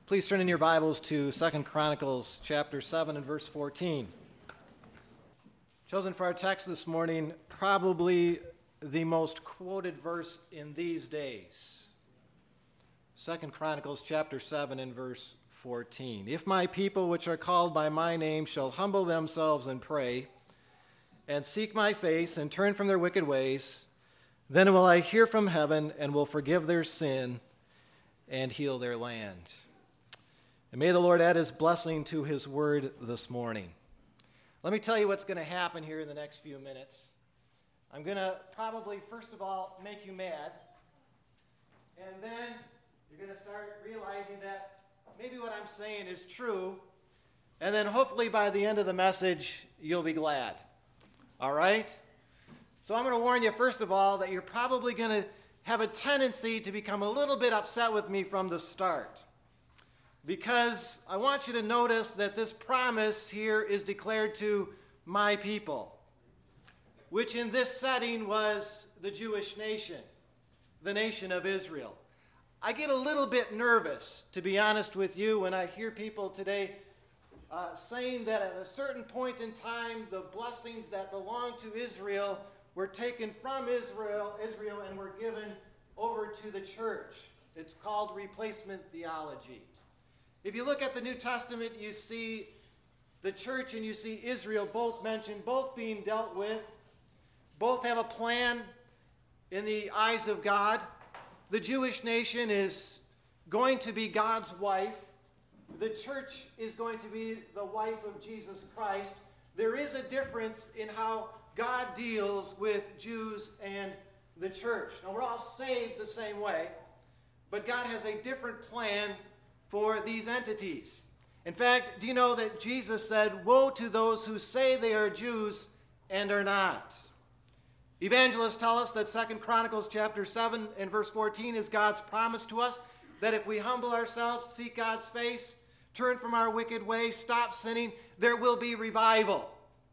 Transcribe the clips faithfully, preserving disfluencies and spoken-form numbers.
Please turn in your Bibles to Second Chronicles chapter seven and verse fourteen. Chosen for our text this morning, probably the most quoted verse in these days. Second Chronicles chapter seven and verse fourteen. If my people which are called by my name shall humble themselves and pray, and seek my face, and turn from their wicked ways, then will I hear from heaven, and will forgive their sin, and heal their land. And may the Lord add his blessing to his word this morning. Let me tell you what's going to happen here in the next few minutes. I'm going to probably, first of all, make you mad. And then you're going to start realizing that maybe what I'm saying is true. And then hopefully by the end of the message, you'll be glad. All right? So I'm going to warn you, first of all, that you're probably going to have a tendency to become a little bit upset with me from the start. Because I want you to notice that this promise here is declared to my people, which in this setting was the Jewish nation, the nation of Israel. I get a little bit nervous, to be honest with you, when I hear people today uh, saying that at a certain point in time, the blessings that belong to Israel were taken from Israel, Israel and were given over to the church. It's called replacement theology. If you look at the New Testament, you see the church and you see Israel both mentioned, both being dealt with. Both have a plan in the eyes of God. The Jewish nation is going to be God's wife. The church is going to be the wife of Jesus Christ. There is a difference in how God deals with Jews and the church. Now, we're all saved the same way, but God has a different plan for these entities. In fact, do you know that Jesus said, "Woe to those who say they are Jews and are not." Evangelists tell us that Second Chronicles chapter seven and verse fourteen is God's promise to us that if we humble ourselves, seek God's face, turn from our wicked ways, stop sinning, there will be revival.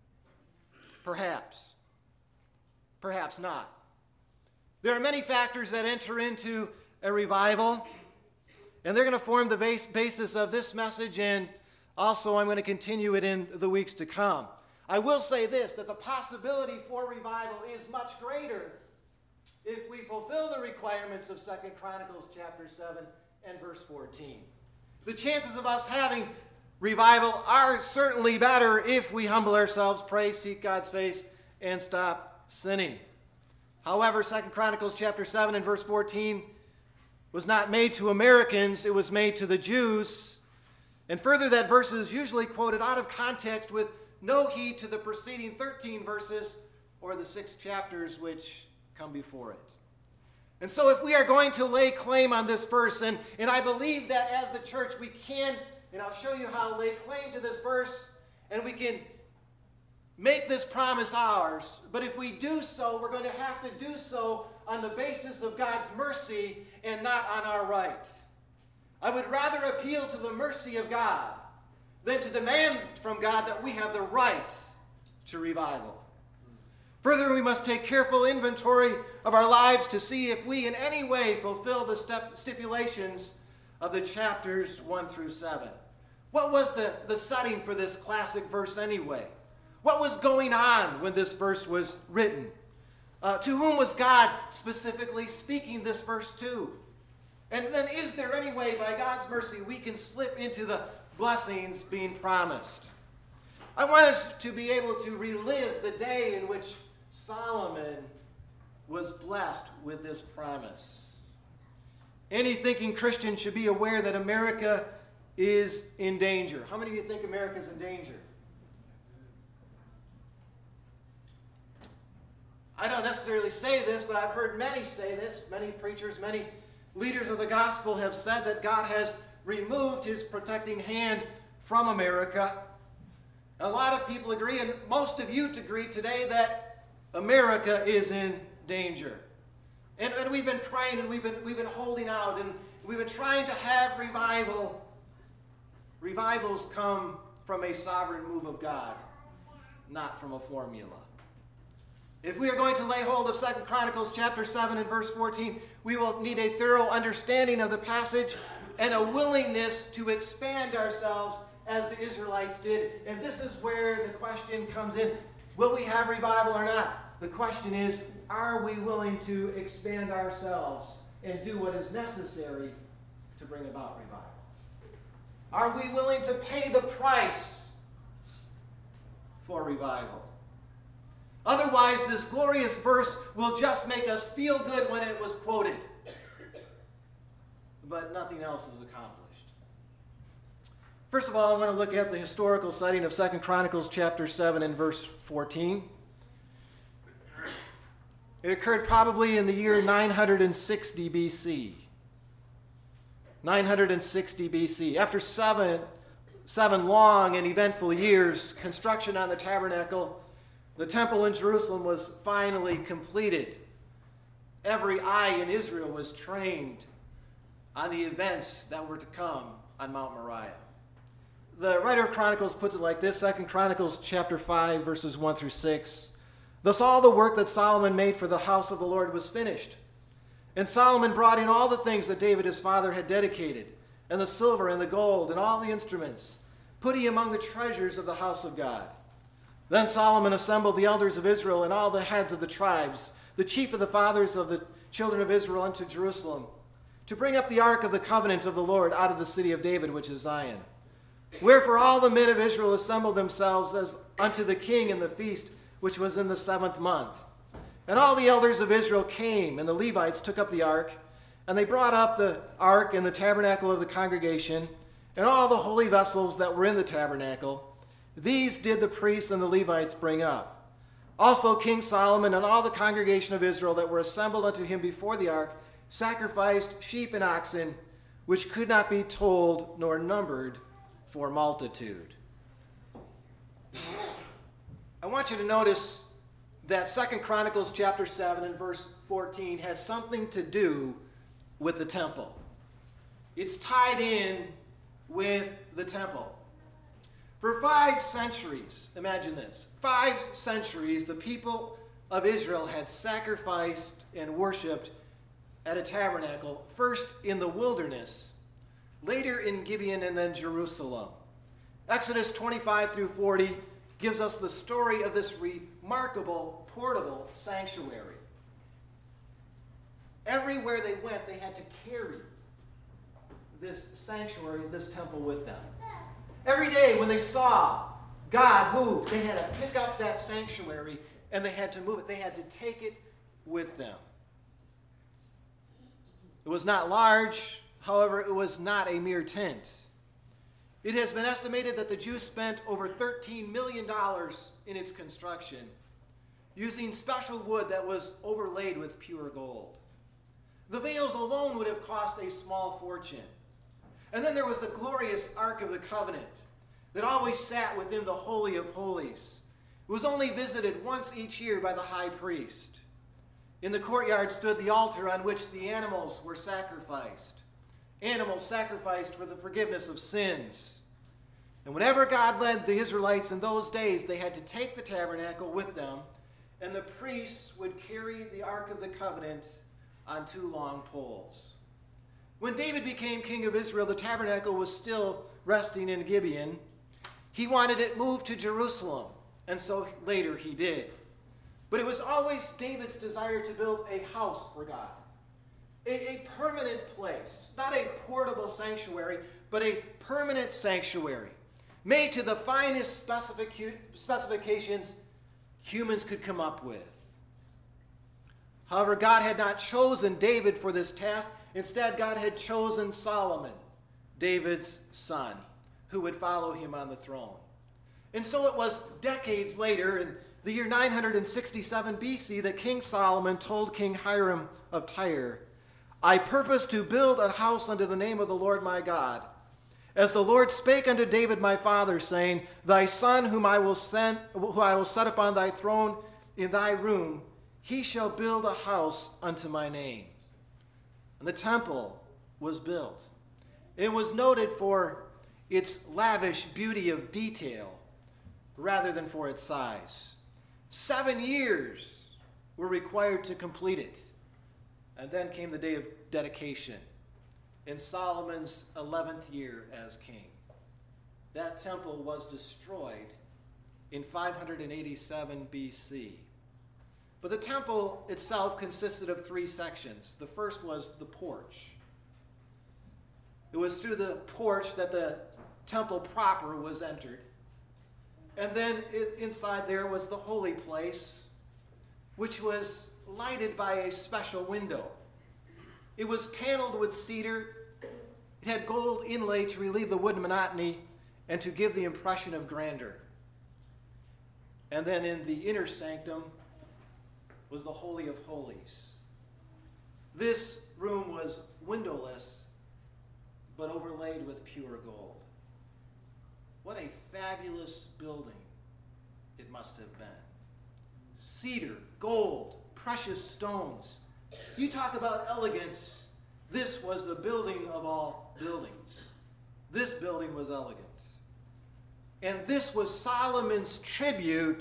Perhaps. Perhaps not. There are many factors that enter into a revival, and they're going to form the base, basis of this message, and also I'm going to continue it in the weeks to come. I will say this, that the possibility for revival is much greater if we fulfill the requirements of Second Chronicles chapter seven and verse fourteen. The chances of us having revival are certainly better if we humble ourselves, pray, seek God's face, and stop sinning. However, Second Chronicles chapter seven and verse fourteen was not made to Americans, it was made to the Jews. And further, that verse is usually quoted out of context with no heed to the preceding thirteen verses or the six chapters which come before it. And so if we are going to lay claim on this verse, and, and I believe that as the church we can, and I'll show you how, lay claim to this verse, and we can make this promise ours. But if we do so, we're going to have to do so on the basis of God's mercy and not on our right. I would rather appeal to the mercy of God than to demand from God that we have the right to revival. Further, we must take careful inventory of our lives to see if we in any way fulfill the step, stipulations of the chapters one through seven. What was the, the setting for this classic verse anyway? What was going on when this verse was written? Uh, to whom was God specifically speaking this verse to? And then is there any way by God's mercy we can slip into the blessings being promised? I want us to be able to relive the day in which Solomon was blessed with this promise. Any thinking Christian should be aware that America is in danger. How many of you think America is in danger? I don't necessarily say this, but I've heard many say this. Many preachers, many leaders of the gospel have said that God has removed his protecting hand from America. A lot of people agree, and most of you agree today, that America is in danger. And, and we've been praying, and we've been, we've been holding out, and we've been trying to have revival. Revivals come from a sovereign move of God, not from a formula. If we are going to lay hold of Second Chronicles chapter seven and verse fourteen, we will need a thorough understanding of the passage and a willingness to expand ourselves as the Israelites did. And this is where the question comes in. Will we have revival or not? The question is, are we willing to expand ourselves and do what is necessary to bring about revival? Are we willing to pay the price for revival? Otherwise, this glorious verse will just make us feel good when it was quoted, but nothing else is accomplished. First of all, I want to look at the historical setting of Second Chronicles chapter seven and verse fourteen. It occurred probably in the year nine hundred sixty B C. nine hundred sixty B C. After seven, seven long and eventful years, construction on the tabernacle, the temple in Jerusalem was finally completed. Every eye in Israel was trained on the events that were to come on Mount Moriah. The writer of Chronicles puts it like this, Second Chronicles chapter five, verses one through six. Thus all the work that Solomon made for the house of the Lord was finished. And Solomon brought in all the things that David his father had dedicated, and the silver and the gold and all the instruments, put he among the treasures of the house of God. Then Solomon assembled the elders of Israel and all the heads of the tribes, the chief of the fathers of the children of Israel unto Jerusalem, to bring up the ark of the covenant of the Lord out of the city of David, which is Zion. Wherefore all the men of Israel assembled themselves as unto the king in the feast, which was in the seventh month. And all the elders of Israel came, and the Levites took up the ark, and they brought up the ark in the tabernacle of the congregation, and all the holy vessels that were in the tabernacle. These did the priests and the Levites bring up. Also King Solomon and all the congregation of Israel that were assembled unto him before the ark sacrificed sheep and oxen, which could not be told nor numbered for multitude. I want you to notice that Second Chronicles chapter seven and verse fourteen has something to do with the temple. It's tied in with the temple. For five centuries, imagine this, five centuries the people of Israel had sacrificed and worshipped at a tabernacle, first in the wilderness, later in Gibeon, and then Jerusalem. Exodus twenty-five through forty gives us the story of this remarkable portable sanctuary. Everywhere they went, they had to carry this sanctuary, this temple with them. Every day when they saw God move, they had to pick up that sanctuary and they had to move it. They had to take it with them. It was not large, however, it was not a mere tent. It has been estimated that the Jews spent over thirteen million dollars in its construction, using special wood that was overlaid with pure gold. The veils alone would have cost a small fortune. And then there was the glorious Ark of the Covenant that always sat within the Holy of Holies. It was only visited once each year by the high priest. In the courtyard stood the altar on which the animals were sacrificed. Animals sacrificed for the forgiveness of sins. And whenever God led the Israelites in those days, they had to take the tabernacle with them, and the priests would carry the Ark of the Covenant on two long poles. When David became king of Israel, the tabernacle was still resting in Gibeon. He wanted it moved to Jerusalem, and so later he did. But it was always David's desire to build a house for God, a, a permanent place, not a portable sanctuary, but a permanent sanctuary, made to the finest specific, specifications humans could come up with. However, God had not chosen David for this task. Instead, God had chosen Solomon, David's son, who would follow him on the throne. And so it was decades later, in the year nine hundred sixty-seven B C, that King Solomon told King Hiram of Tyre, I purpose to build a house unto the name of the Lord my God, as the Lord spake unto David my father, saying, Thy son whom I will send, who I will set upon thy throne in thy room, he shall build a house unto my name. And the temple was built. It was noted for its lavish beauty of detail rather than for its size. Seven years were required to complete it. And then came the day of dedication. in Solomon's eleventh year as king. That temple was destroyed in five hundred eighty-seven B C. But the temple itself consisted of three sections. The first was the porch. It was through the porch that the temple proper was entered. And then it, inside there was the holy place, which was lighted by a special window. It was paneled with cedar. It had gold inlay to relieve the wood monotony and to give the impression of grandeur. And then in the inner sanctum was the Holy of Holies. This room was windowless, but overlaid with pure gold. What a fabulous building it must have been. Cedar, gold, precious stones. You talk about elegance. This was the building of all buildings. This building was elegant. And this was Solomon's tribute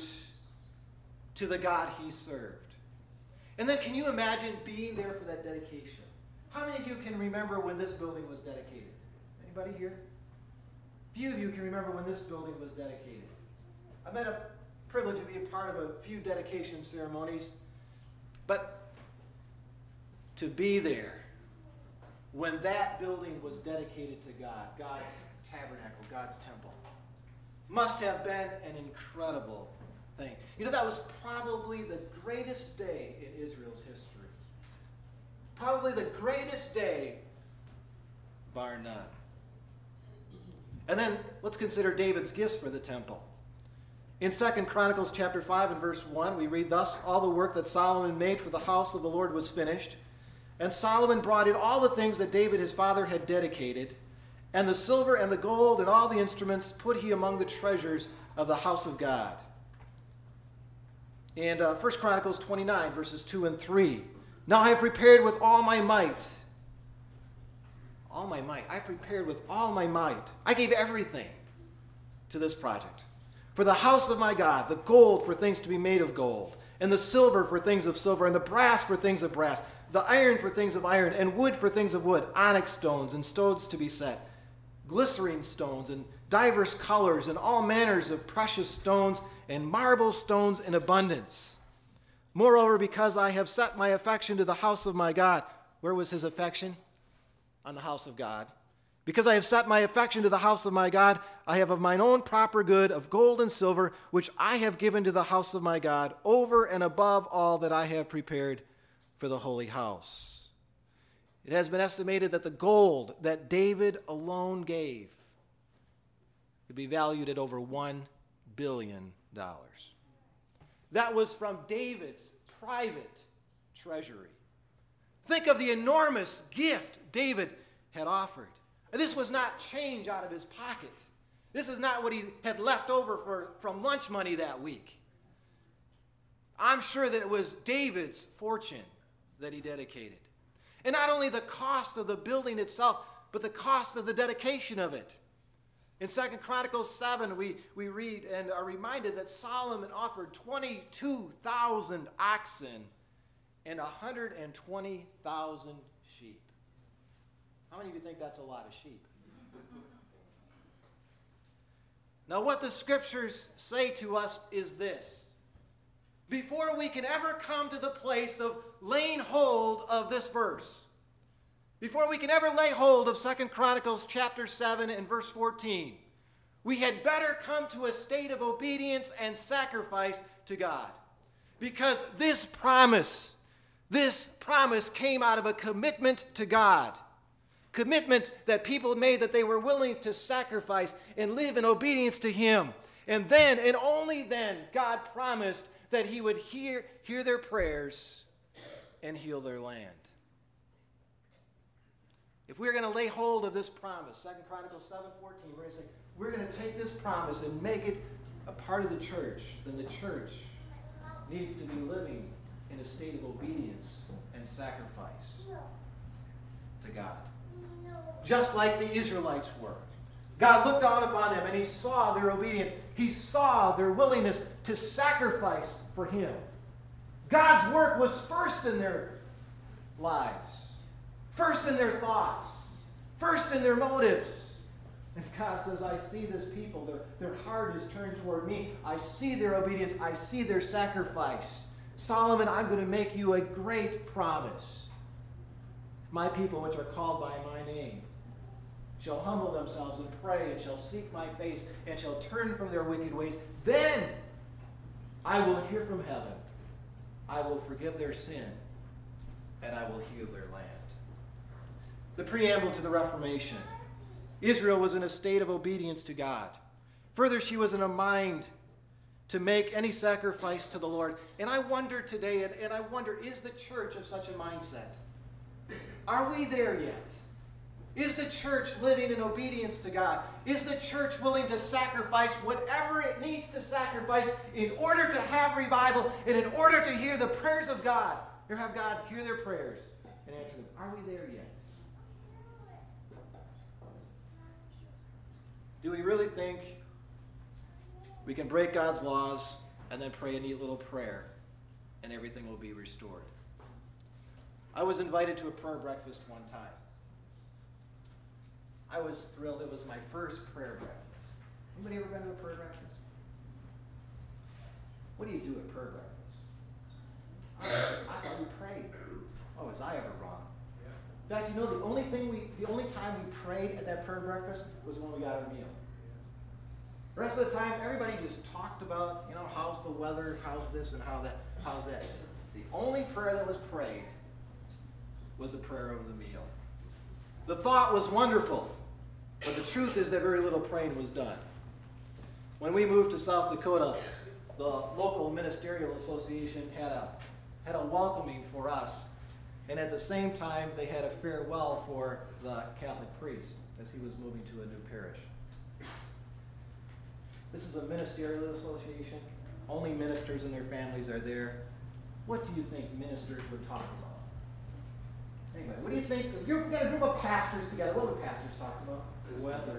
to the God he served. And then can you imagine being there for that dedication? How many of you can remember when this building was dedicated? Anybody here? Few of you can remember when this building was dedicated. I've had a privilege to be a part of a few dedication ceremonies, but to be there when that building was dedicated to God, God's tabernacle, God's temple, must have been an incredible thing. You know, that was probably the greatest day in Israel's history. Probably the greatest day, bar none. And then let's consider David's gifts for the temple. In Second Chronicles chapter five and verse one, we read, "Thus all the work that Solomon made for the house of the Lord was finished. And Solomon brought in all the things that David his father had dedicated, and the silver and the gold and all the instruments put he among the treasures of the house of God." And uh, First Chronicles twenty-nine, verses two and three. "Now I have prepared with all my might." All my might. I prepared with all my might. I gave everything to this project. "For the house of my God, the gold for things to be made of gold, and the silver for things of silver, and the brass for things of brass, the iron for things of iron, and wood for things of wood, onyx stones and stones to be set, glycerine stones and divers colors, and all manners of precious stones, and marble stones in abundance. Moreover, because I have set my affection to the house of my God." Where was his affection? On the house of God. "Because I have set my affection to the house of my God, I have of mine own proper good of gold and silver, which I have given to the house of my God, over and above all that I have prepared for the holy house." It has been estimated that the gold that David alone gave could be valued at over one billion dollars. That was from David's private treasury. Think of the enormous gift David had offered. And this was not change out of his pocket. This is not what he had left over for, from lunch money that week. I'm sure that it was David's fortune that he dedicated. And not only the cost of the building itself, but the cost of the dedication of it. In Second Chronicles seven, we, we read and are reminded that Solomon offered twenty-two thousand oxen and one hundred twenty thousand sheep. How many of you think that's a lot of sheep? Now, what the scriptures say to us is this. Before we can ever come to the place of laying hold of this verse, before we can ever lay hold of Second Chronicles chapter seven and verse fourteen, we had better come to a state of obedience and sacrifice to God. Because this promise, this promise came out of a commitment to God. Commitment that people made that they were willing to sacrifice and live in obedience to Him. And then, and only then, God promised that He would hear, hear their prayers and heal their land. If we're going to lay hold of this promise, Second Chronicles seven fourteen, we're going to say, we're going to take this promise and make it a part of the church, then the church needs to be living in a state of obedience and sacrifice to God. Just like the Israelites were. God looked down upon them and He saw their obedience. He saw their willingness to sacrifice for Him. God's work was first in their lives, first in their thoughts, first in their motives. And God says, I see this people. Their, their heart is turned toward me. I see their obedience. I see their sacrifice. Solomon, I'm going to make you a great promise. My people, which are called by my name, shall humble themselves and pray, and shall seek my face, and shall turn from their wicked ways. Then I will hear from heaven. I will forgive their sin, and I will heal their land. The preamble to the Reformation. Israel was in a state of obedience to God. Further, she was in a mind to make any sacrifice to the Lord. And I wonder today, and, and I wonder, is the church of such a mindset? Are we there yet? Is the church living in obedience to God? Is the church willing to sacrifice whatever it needs to sacrifice in order to have revival and in order to hear the prayers of God, or have God hear their prayers and answer them? Are we there yet? Do we really think we can break God's laws and then pray a neat little prayer and everything will be restored? I was invited to a prayer breakfast one time. I was thrilled. It was my first prayer breakfast. Anybody ever been to a prayer breakfast? What do you do at prayer breakfast? I thought we prayed. Oh, was I ever wrong? In fact, you know, the only thing we, the only time we prayed at that prayer breakfast was when we got our meal. The rest of the time, everybody just talked about, you know, how's the weather, how's this, and how that, how's that. The only prayer that was prayed was the prayer of the meal. The thought was wonderful, but the truth is that very little praying was done. When we moved to South Dakota, the local ministerial association had a, had a welcoming for us, and at the same time, they had a farewell for the Catholic priest as he was moving to a new parish. This is a ministerial association. Only ministers and their families are there. What do you think ministers would talk about? Anyway, what do you think? You've got a group of pastors together. What would pastors talk about? The weather.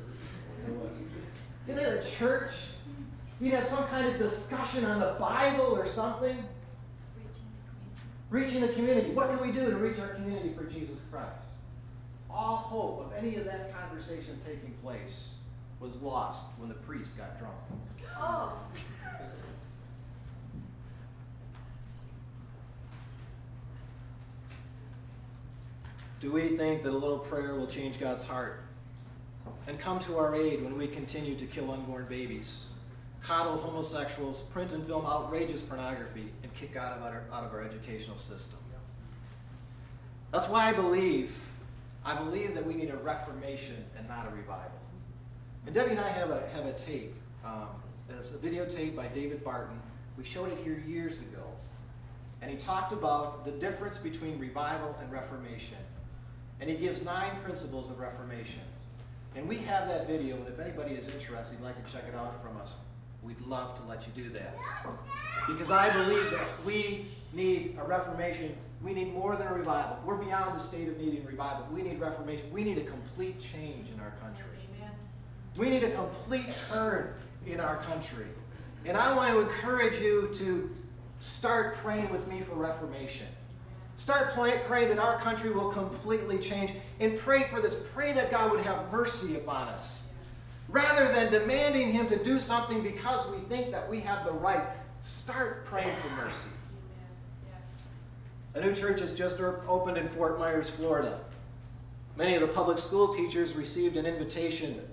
You know, at a church, you'd have some kind of discussion on the Bible or something. Reaching the community. What can we do to reach our community for Jesus Christ? All hope of any of that conversation taking place was lost when the priest got drunk. Oh. Do we think that a little prayer will change God's heart and come to our aid when we continue to kill unborn babies, coddle homosexuals, print and film outrageous pornography, and kick God out of our, out of our educational system? That's why I believe, I believe that we need a reformation and not a revival. And Debbie and I have a, have a tape. Um, it's a videotape by David Barton. We showed it here years ago. And he talked about the difference between revival and reformation. And he gives nine principles of reformation. And we have that video, and if anybody is interested, you'd like to check it out from us, we'd love to let you do that. Because I believe that we need a reformation. We need more than a revival. We're beyond the state of needing revival. We need reformation. We need a complete change in our country. Amen. We need a complete turn in our country. And I want to encourage you to start praying with me for reformation. Start pray, praying that our country will completely change. And pray for this. Pray that God would have mercy upon us. Rather than demanding him to do something because we think that we have the right, start praying for mercy. A new church has just opened in Fort Myers, Florida. Many of the public school teachers received an invitation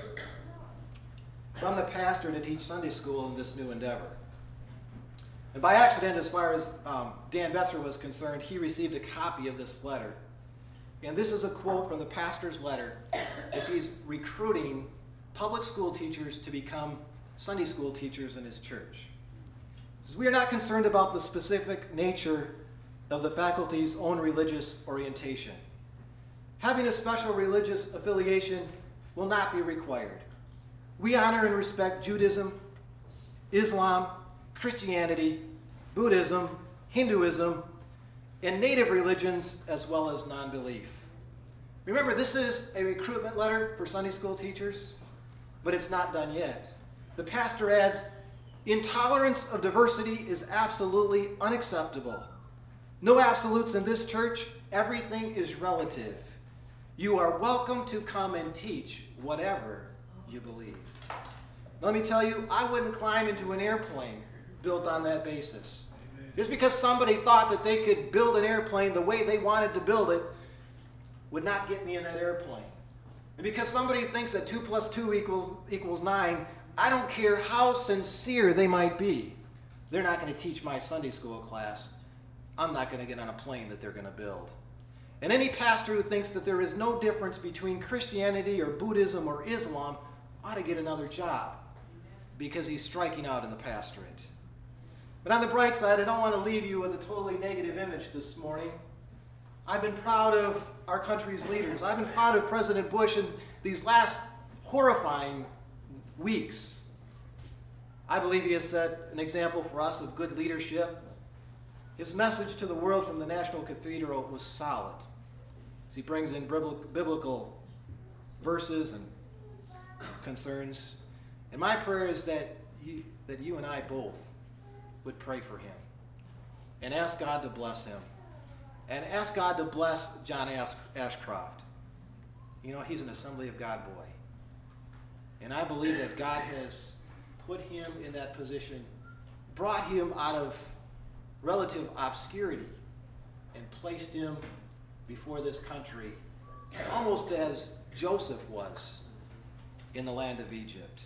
from the pastor to teach Sunday school in this new endeavor. And by accident, as far as um, Dan Betzer was concerned, he received a copy of this letter. And this is a quote from the pastor's letter as he's recruiting public school teachers to become Sunday school teachers in his church. He says, "We are not concerned about the specific nature of the faculty's own religious orientation. Having a special religious affiliation will not be required. We honor and respect Judaism, Islam, Christianity, Buddhism, Hinduism, and native religions, as well as non-belief." Remember, this is a recruitment letter for Sunday school teachers, but it's not done yet. The pastor adds, "Intolerance of diversity is absolutely unacceptable. No absolutes in this church. Everything is relative. You are welcome to come and teach whatever you believe. Let me tell you, I wouldn't climb into an airplane built on that basis. Just because somebody thought that they could build an airplane the way they wanted to build it would not get me in that airplane. And because somebody thinks that two plus two equals, equals nine, I don't care how sincere they might be. They're not going to teach my Sunday school class. I'm not going to get on a plane that they're going to build. And any pastor who thinks that there is no difference between Christianity or Buddhism or Islam ought to get another job because he's striking out in the pastorate. But on the bright side, I don't want to leave you with a totally negative image this morning. I've been proud of our country's leaders. I've been proud of President Bush in these last horrifying weeks. I believe he has set an example for us of good leadership. His message to the world from the National Cathedral was solid, as he brings in biblical verses and concerns. And my prayer is that you, that you and I both would pray for him and ask God to bless him and ask God to bless John Ash- Ashcroft. You know, he's an Assembly of God boy. And I believe that God has put him in that position, brought him out of relative obscurity, and placed him before this country, almost as Joseph was in the land of Egypt.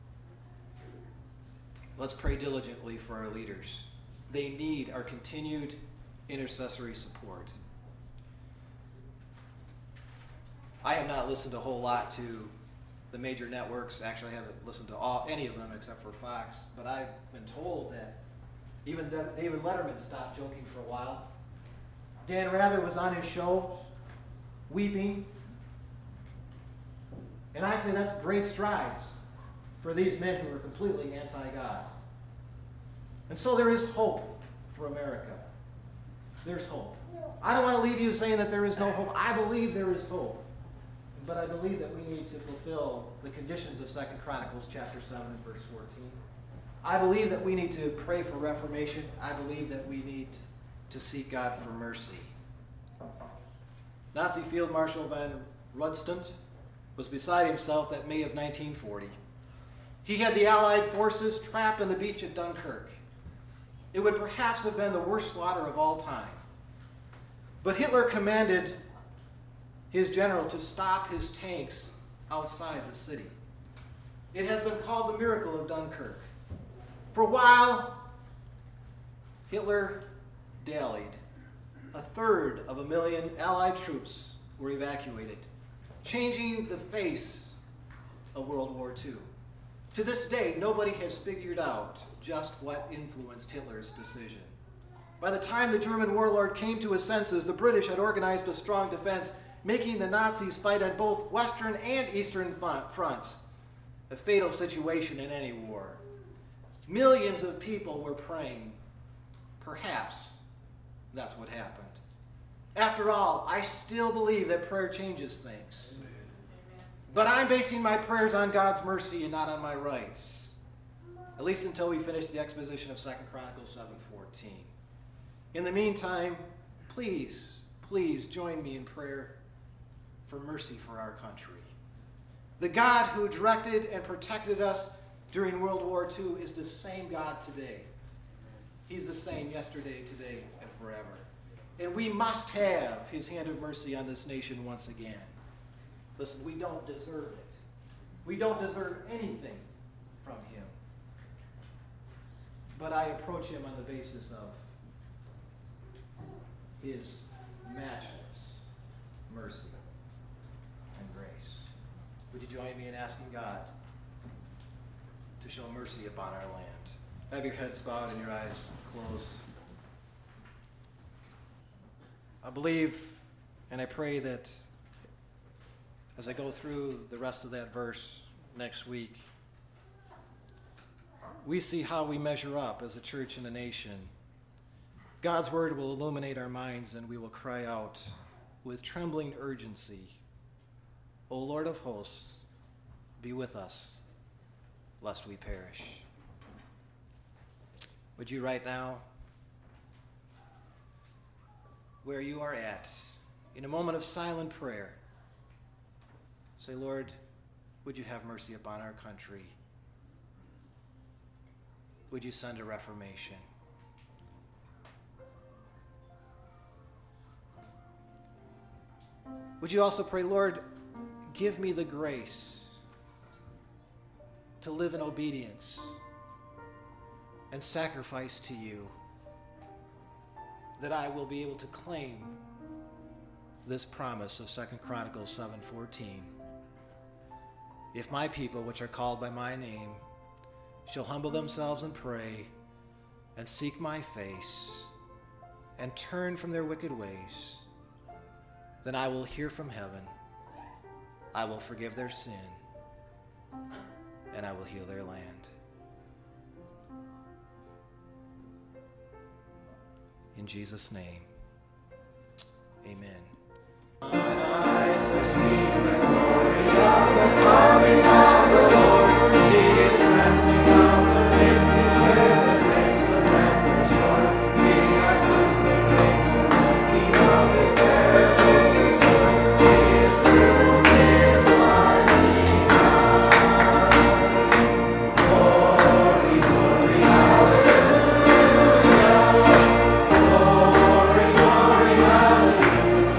Let's pray diligently for our leaders. They need our continued intercessory support. I have not listened a whole lot to the major networks. Actually, I haven't listened to all, any of them except for Fox, but I've been told that even David Letterman stopped joking for a while. Dan Rather was on his show weeping. And I say that's great strides for these men who are completely anti-God. And so there is hope for America. There's hope. I don't want to leave you saying that there is no hope. I believe there is hope. But I believe that we need to fulfill the conditions of Second Chronicles chapter seven and verse fourteen. I believe that we need to pray for reformation. I believe that we need to seek God for mercy. Nazi Field Marshal von Rundstedt was beside himself that May of nineteen forty. He had the Allied forces trapped on the beach at Dunkirk. It would perhaps have been the worst slaughter of all time. But Hitler commanded his general to stop his tanks outside the city. It has been called the miracle of Dunkirk. For a while, Hitler dallied. A third of a million Allied troops were evacuated, changing the face of World War Two. To this day, nobody has figured out just what influenced Hitler's decision. By the time the German warlord came to his senses, the British had organized a strong defense, making the Nazis fight on both western and eastern fronts, a fatal situation in any war. Millions of people were praying. Perhaps that's what happened. After all, I still believe that prayer changes things. But I'm basing my prayers on God's mercy and not on my rights, at least until we finish the exposition of Second Chronicles seven fourteen. In the meantime, please, please join me in prayer for mercy for our country. The God who directed and protected us during World War Two is the same God today. He's the same yesterday, today, and forever. And we must have his hand of mercy on this nation once again. Listen, we don't deserve it. We don't deserve anything from him. But I approach him on the basis of his matchless mercy and grace. Would you join me in asking God to show mercy upon our land? Have your heads bowed and your eyes closed. I believe and I pray that as I go through the rest of that verse next week, we see how we measure up as a church and a nation. God's word will illuminate our minds and we will cry out with trembling urgency, O Lord of hosts, be with us, lest we perish. Would you right now, where you are at, in a moment of silent prayer, Say, Lord, would you have mercy upon our country? Would you send a reformation? Would you also pray, Lord, give me the grace to live in obedience and sacrifice to you, that I will be able to claim this promise of Second Chronicles seven fourteen. If my people, which are called by my name, shall humble themselves and pray and seek my face and turn from their wicked ways, then I will hear from heaven, I will forgive their sin, and I will heal their land. In Jesus' name, amen. Mine eyes have seen the glory of the coming of the Lord. He is trampling down the vintage with the grapes of Lambert's sword. He hath loosed the flame, the lightning of his terrible sword. He is true, his mighty eye. Glory, glory, hallelujah. Glory, glory, hallelujah.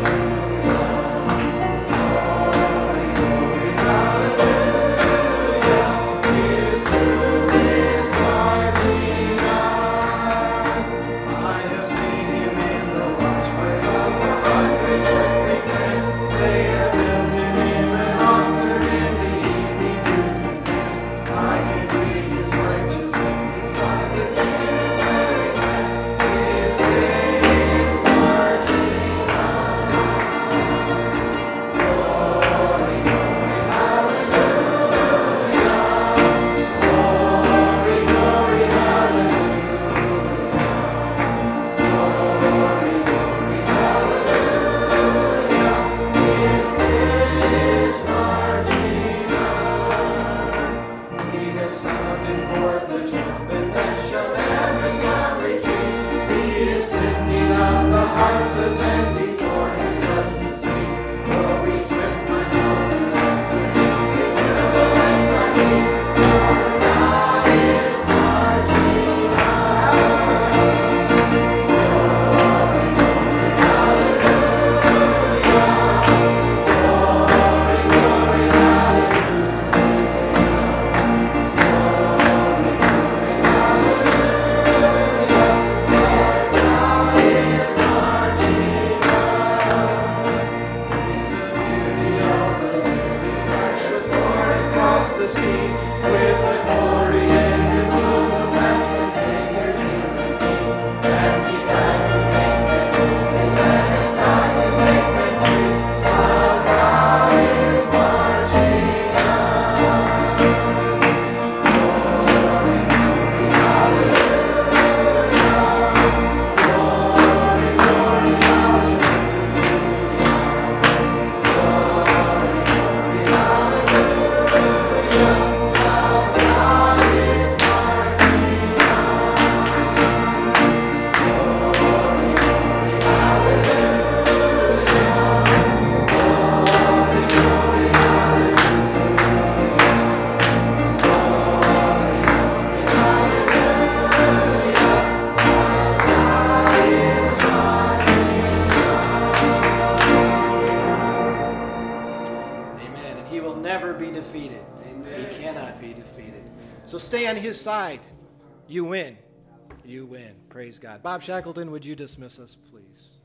So stay on his side. You win. You win. Praise God. Bob Shackleton, would you dismiss us, please?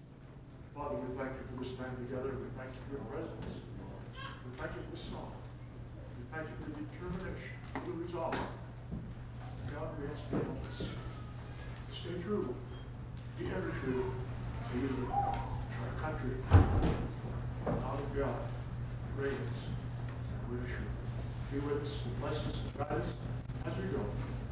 Father, we thank you for this time together. We thank you for your presence. We thank you for the song. We thank you for the determination, for the resolve. God, we ask you to help us to stay true, be ever true to you, to our country, out of God, greatness, and wish you. Be with us and bless us and guide us as we go.